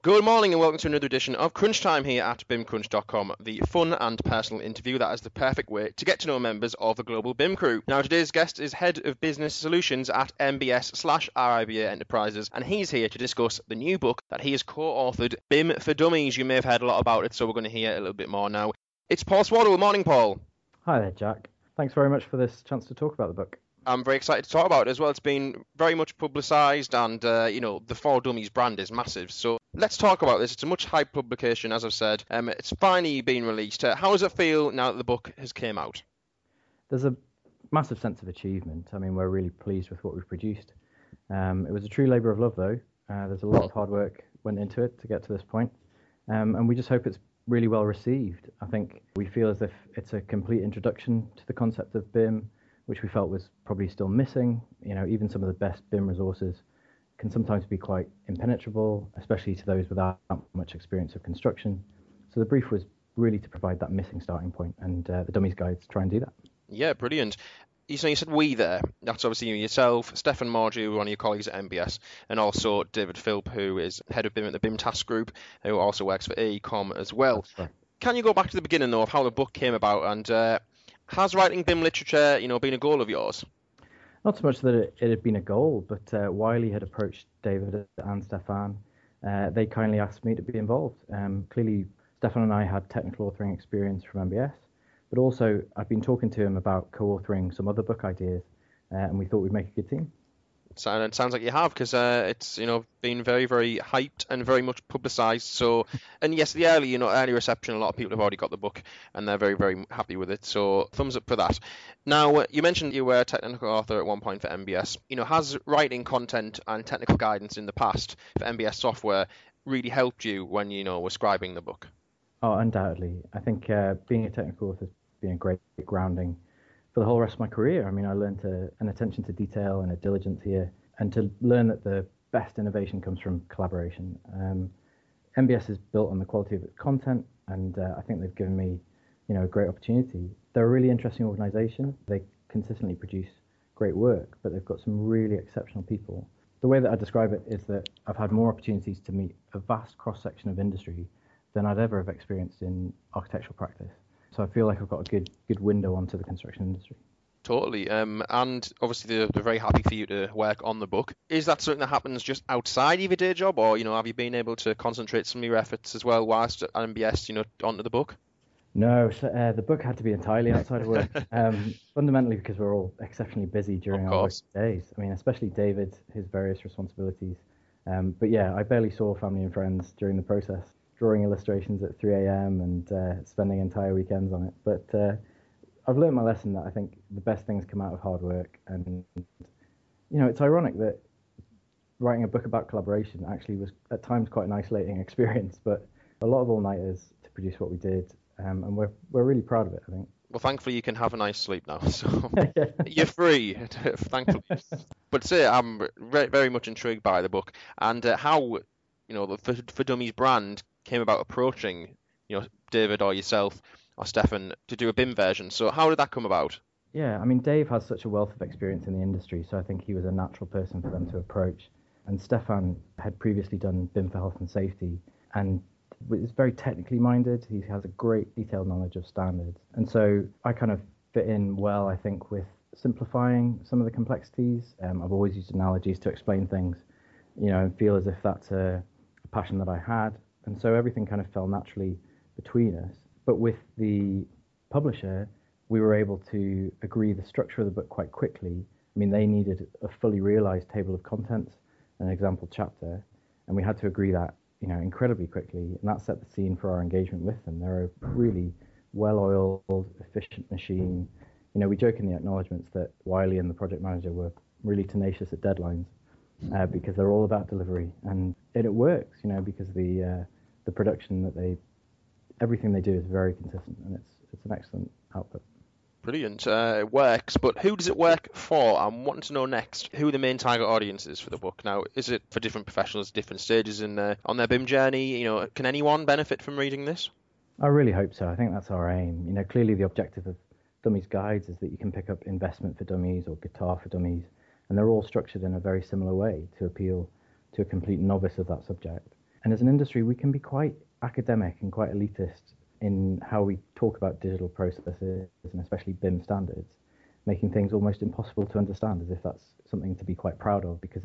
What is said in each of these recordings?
Good morning and welcome to another edition of Crunch Time here at BIMCrunch.com, the fun and personal interview that is the perfect way to get to know members of the global BIM crew. Now, today's guest is Head of Business Solutions at MBS/RIBA Enterprises, and he's here to discuss the new book that he has co-authored, BIM for Dummies. You may have heard a lot about it, so we're going to hear a little bit more now. It's Paul Swaddle. Morning, Paul. Hi there, Jack. Thanks very much for this chance to talk about the book. I'm very excited to talk about it as well. It's been very much publicised and, the For Dummies brand is massive. So let's talk about this. It's a much hyped publication, as I've said. It's finally been released. How does it feel now that the book has came out? There's a massive sense of achievement. I mean, we're really pleased with what we've produced. It was a true labour of love, though. There's a lot of hard work went into it to get to this point. And we just hope it's really well received. I think we feel as if it's a complete introduction to the concept of BIM, which we felt was probably still missing. You know, even some of the best BIM resources can sometimes be quite impenetrable, especially to those without much experience of construction. So the brief was really to provide that missing starting point, and the Dummies Guides try and do that. Yeah, brilliant. You said we there. That's obviously yourself, Stefan Marju, one of your colleagues at MBS, and also David Philp, who is head of BIM at the BIM Task Group, who also works for AECOM as well. Right. Can you go back to the beginning, though, of how the book came about, and has writing BIM literature, been a goal of yours? Not so much that it had been a goal, but Wiley had approached David and Stefan. They kindly asked me to be involved. Clearly, Stefan and I had technical authoring experience from MBS, but also I'd been talking to him about co-authoring some other book ideas, and we thought we'd make a good team. And it sounds like you have, because it's been very, very hyped and very much publicised. So, and yes, the early reception, a lot of people have already got the book and they're very, very happy with it. So, thumbs up for that. Now, you mentioned you were a technical author at one point for MBS. Has writing content and technical guidance in the past for MBS software really helped you when were scribing the book? Oh, undoubtedly. I think being a technical author has been a great grounding for the whole rest of my career. I mean, I learned an attention to detail and a diligence here, and to learn that the best innovation comes from collaboration. MBS is built on the quality of its content, and I think they've given me, a great opportunity. They're a really interesting organisation. They consistently produce great work, but they've got some really exceptional people. The way that I describe it is that I've had more opportunities to meet a vast cross-section of industry than I'd ever have experienced in architectural practice. So I feel like I've got a good window onto the construction industry. Totally. And obviously they're very happy for you to work on the book. Is that something that happens just outside of your day job, or have you been able to concentrate some of your efforts as well whilst at MBS, onto the book? No, so, the book had to be entirely outside of work. Fundamentally because we're all exceptionally busy during our work days. I mean, especially David, his various responsibilities. But yeah, I barely saw family and friends during the process, drawing illustrations at 3 a.m. and spending entire weekends on it. But I've learned my lesson that I think the best things come out of hard work. And, it's ironic that writing a book about collaboration actually was at times quite an isolating experience, but a lot of all-nighters to produce what we did. And we're really proud of it, I think. Well, thankfully you can have a nice sleep now, so you're free, thankfully. But say I'm very much intrigued by the book and how, the For Dummies brand came about approaching, David or yourself or Stefan to do a BIM version. So how did that come about? Yeah, I mean, Dave has such a wealth of experience in the industry, so I think he was a natural person for them to approach. And Stefan had previously done BIM for health and safety and is very technically minded. He has a great detailed knowledge of standards. And so I kind of fit in well, I think, with simplifying some of the complexities. I've always used analogies to explain things, and feel as if that's a passion that I had. And so everything kind of fell naturally between us. But with the publisher, we were able to agree the structure of the book quite quickly. I mean, they needed a fully realized table of contents, an example chapter, and we had to agree that, incredibly quickly, and that set the scene for our engagement with them. They're a really well-oiled, efficient machine. We joke in the acknowledgements that Wiley and the project manager were really tenacious at deadlines because they're all about delivery, and it works, because the production that everything they do is very consistent, and it's an excellent output. Brilliant. It works, but who does it work for? I'm wanting to know next who the main target audience is for the book. Now, is it for different professionals, different stages on their BIM journey? Can anyone benefit from reading this? I really hope so. I think that's our aim. Clearly the objective of Dummies Guides is that you can pick up Investment for Dummies or Guitar for Dummies, and they're all structured in a very similar way to appeal to a complete novice of that subject. And as an industry, we can be quite academic and quite elitist in how we talk about digital processes and especially BIM standards, making things almost impossible to understand, as if that's something to be quite proud of because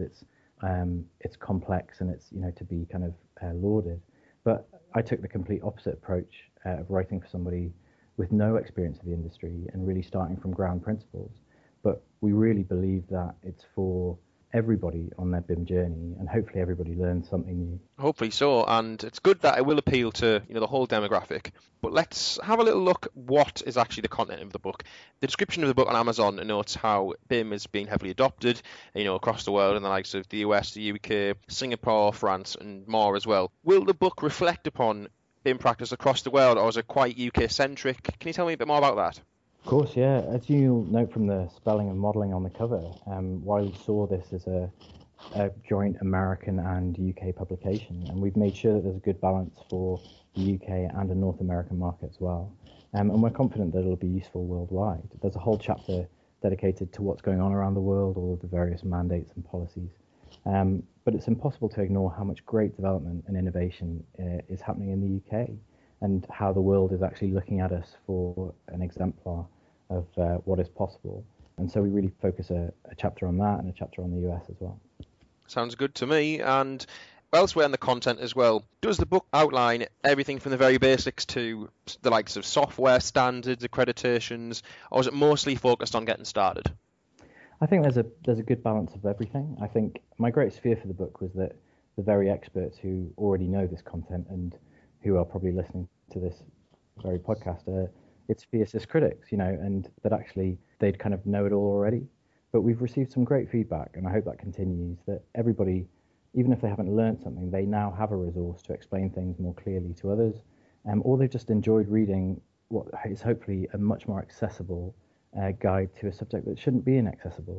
it's complex and it's to be kind of lauded. But I took the complete opposite approach of writing for somebody with no experience of the industry and really starting from ground principles. But we really believe that it's for everybody on their BIM journey, and hopefully everybody learns something new. Hopefully so, and it's good that it will appeal to the whole demographic. But let's have a little look what is actually the content of the book. The description of the book on Amazon notes how BIM is being heavily adopted, across the world in the likes of the US, the UK, Singapore, France, and more as well. Will the book reflect upon BIM practice across the world, or is it quite UK centric? Can you tell me a bit more about that? Of course, yeah. As you'll note from the spelling and modelling on the cover, Wiley saw this as a joint American and UK publication, and we've made sure that there's a good balance for the UK and a North American market as well. And we're confident that it'll be useful worldwide. There's a whole chapter dedicated to what's going on around the world, all of the various mandates and policies. But it's impossible to ignore how much great development and innovation is happening in the UK, and how the world is actually looking at us for an exemplar of what is possible. And so we really focus a chapter on that and a chapter on the US as well. Sounds good to me. And elsewhere in the content as well, does the book outline everything from the very basics to the likes of software standards, accreditations, or is it mostly focused on getting started? I think there's a good balance of everything. I think my greatest fear for the book was that the very experts who already know this content and who are probably listening to this very podcast are its fiercest critics, and that actually they'd kind of know it all already. But we've received some great feedback, and I hope that continues, that everybody, even if they haven't learned something, they now have a resource to explain things more clearly to others, or they've just enjoyed reading what is hopefully a much more accessible guide to a subject that shouldn't be inaccessible.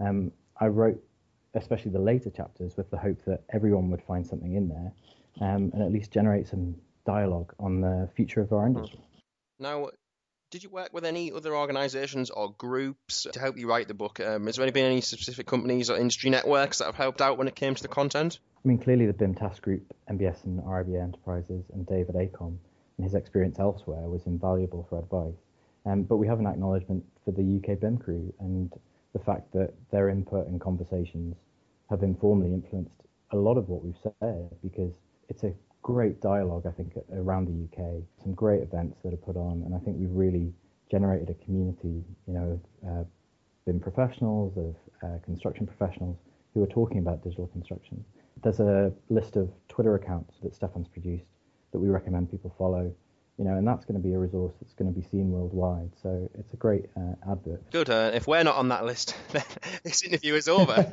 I wrote especially the later chapters with the hope that everyone would find something in there and at least generate some dialogue on the future of our industry. Now, did you work with any other organisations or groups to help you write the book? Has there been any specific companies or industry networks that have helped out when it came to the content? I mean, clearly the BIM Task Group, MBS and RIBA Enterprises, and David Acom and his experience elsewhere was invaluable for advice. But we have an acknowledgement for the UK BIM crew and the fact that their input and conversations have informally influenced a lot of what we've said, because it's a great dialogue, I think, around the UK, some great events that are put on, and I think we've really generated a community, of BIM professionals, of construction professionals who are talking about digital construction. There's a list of Twitter accounts that Stefan's produced that we recommend people follow, and that's going to be a resource that's going to be seen worldwide. So it's a great advert. Good. If we're not on that list, then this interview is over.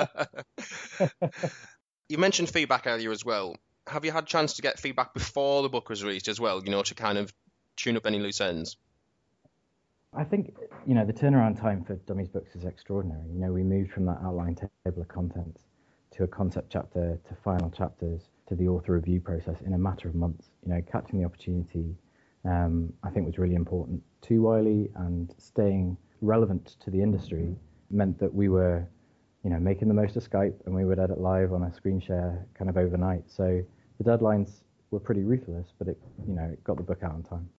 You mentioned feedback earlier as well. Have you had a chance to get feedback before the book was released as well, to kind of tune up any loose ends? I think, the turnaround time for Dummies Books is extraordinary. We moved from that outline table of contents to a concept chapter to final chapters to the author review process in a matter of months. Catching the opportunity, I think, was really important to Wiley, and staying relevant to the industry meant that we were, making the most of Skype, and we would edit live on a screen share kind of overnight. So the deadlines were pretty ruthless, but it got the book out on time.